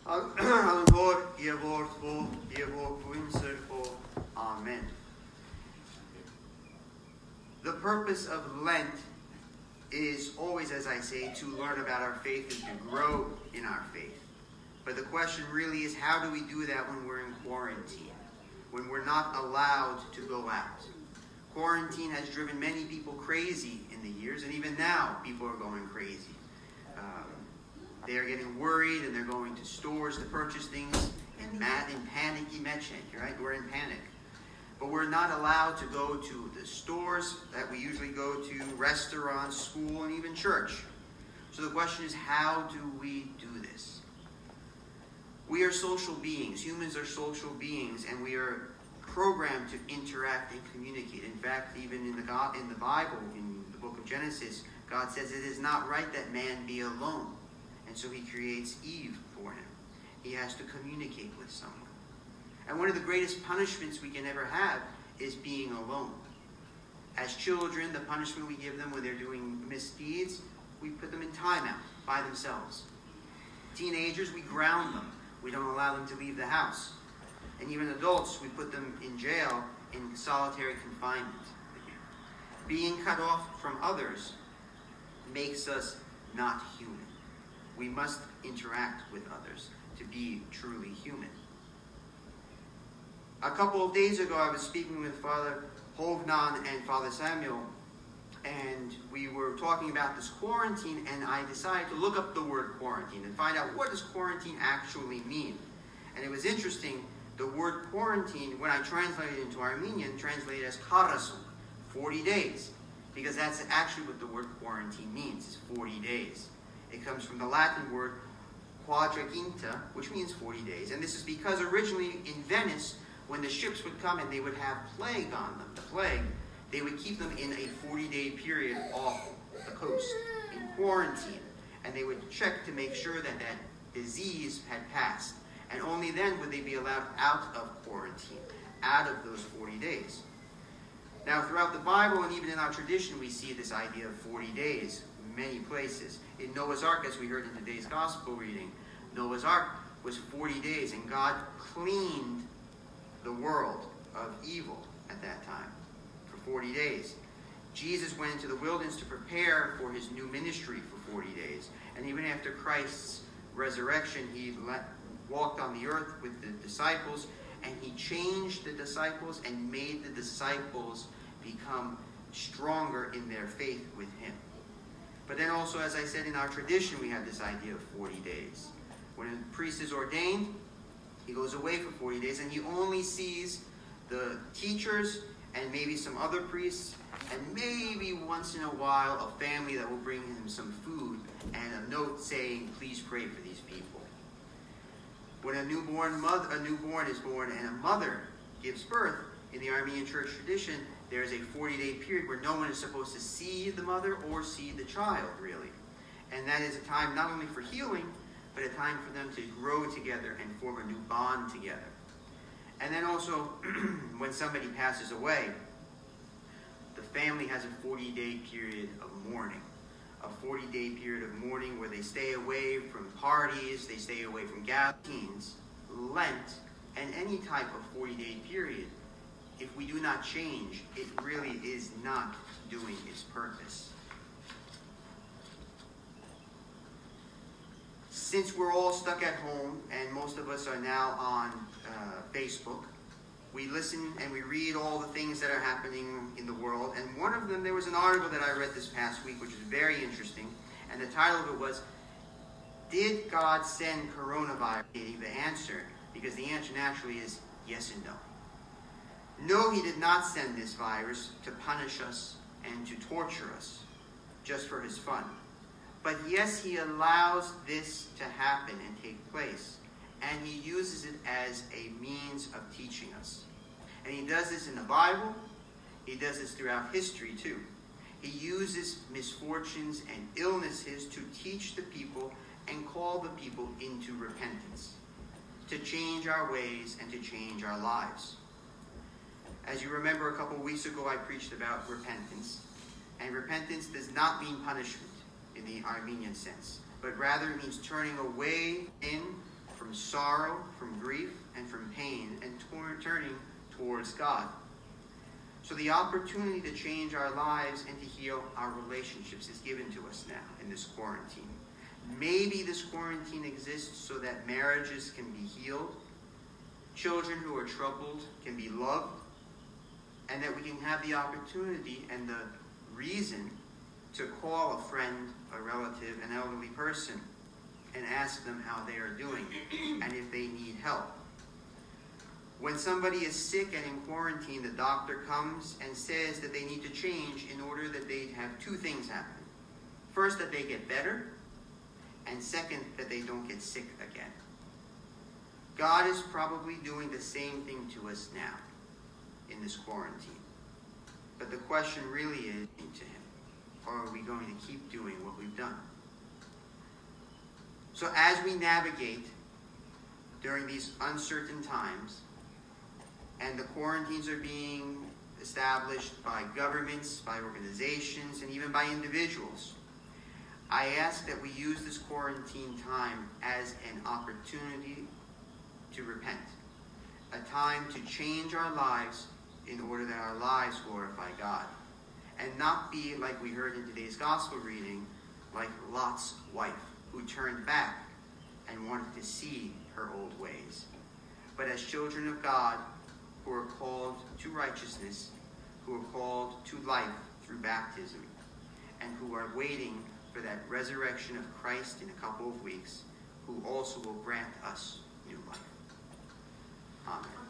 Ang Lord, ihr Wort vor, ihr Wort unser vor. Amen. The purpose of Lent is always, as I say, to learn about our faith and to grow in our faith. But the question really is, how do we do that when we're in quarantine? When we're not allowed to go out? Quarantine has driven many people crazy in the years, and even now people are going crazy. They are getting worried, and they're going to stores to purchase things in panicky meczek, right? We're in panic. But we're not allowed to go to the stores that we usually go to, restaurants, school, and even church. So the question is, how do we do this? We are social beings. Humans are social beings, and we are programmed to interact and communicate. In fact, even in the Bible, in the book of Genesis, God says it is not right that man be alone. And so he creates Eve for him. He has to communicate with someone. And one of the greatest punishments we can ever have is being alone. As children, the punishment we give them when they're doing misdeeds, we put them in timeout by themselves. Teenagers, we ground them. We don't allow them to leave the house. And even adults, we put them in jail in solitary confinement. Being cut off from others makes us not human. We must interact with others to be truly human. A couple of days ago, I was speaking with Father Hovnan and Father Samuel, and we were talking about this quarantine, and I decided to look up the word quarantine and find out what does quarantine actually mean. And it was interesting, the word quarantine, when I translated it into Armenian, translated as karasung, 40 days, because that's actually what the word quarantine means, is 40 days. It comes from the Latin word quadraginta, which means 40 days. And this is because originally in Venice, when the ships would come and they would have plague on them, the plague, they would keep them in a 40-day period off the coast, in quarantine. And they would check to make sure that that disease had passed. And only then would they be allowed out of quarantine, out of those 40 days. Now, throughout the Bible and even in our tradition, we see this idea of 40 days in many places. In Noah's Ark, as we heard in today's Gospel reading, Noah's Ark was 40 days, and God cleaned the world of evil at that time for 40 days. Jesus went into the wilderness to prepare for his new ministry for 40 days. And even after Christ's resurrection, he walked on the earth with the disciples, and he changed the disciples and made the disciples become stronger in their faith with him. But then also, as I said, in our tradition, we have this idea of 40 days. When a priest is ordained, he goes away for 40 days, and he only sees the teachers and maybe some other priests, and maybe once in a while a family that will bring him some food and a note saying, please pray for these people. When a newborn is born and a mother gives birth, in the Armenian church tradition, there is a 40-day period where no one is supposed to see the mother or see the child, really. And that is a time not only for healing, but a time for them to grow together and form a new bond together. And then also, when somebody passes away, the family has a 40-day period of mourning. A 40-day period of mourning where they stay away from parties, they stay away from gatherings, Lent, and any type of 40-day period. If we do not change, it really is not doing its purpose. Since we're all stuck at home, and most of us are now on Facebook, we listen and we read all the things that are happening in the world. And one of them, there was an article that I read this past week, which was very interesting. And the title of it was, Did God Send Coronavirus? The answer, because the answer naturally is yes and no. No, he did not send this virus to punish us and to torture us just for his fun. But yes, he allows this to happen and take place. And he uses it as a means of teaching us. And he does this in the Bible. He does this throughout history too. He uses misfortunes and illnesses to teach the people and call the people into repentance, to change our ways and to change our lives. As you remember, a couple of weeks ago, I preached about repentance. And repentance does not mean punishment in the Armenian sense, but rather it means turning away in from sorrow, from grief, and from pain, and turning towards God. So the opportunity to change our lives and to heal our relationships is given to us now in this quarantine. Maybe this quarantine exists so that marriages can be healed, children who are troubled can be loved, and that we can have the opportunity and the reason to call a friend, a relative, an elderly person, and ask them how they are doing and if they need help. When somebody is sick and in quarantine, the doctor comes and says that they need to change in order that they have two things happen. First, that they get better, and second, that they don't get sick again. God is probably doing the same thing to us now in this quarantine. But the question really is to him, or are we going to keep doing what we've done? So as we navigate during these uncertain times, and the quarantines are being established by governments, by organizations, and even by individuals, I ask that we use this quarantine time as an opportunity to repent, a time to change our lives in order that our lives glorify God, and not be, like we heard in today's gospel reading, like Lot's wife, who turned back and wanted to see her old ways. But as children of God, who are called to righteousness, who are called to life through baptism, and who are waiting for that resurrection of Christ in a couple of weeks, who also will grant us new life. Amen.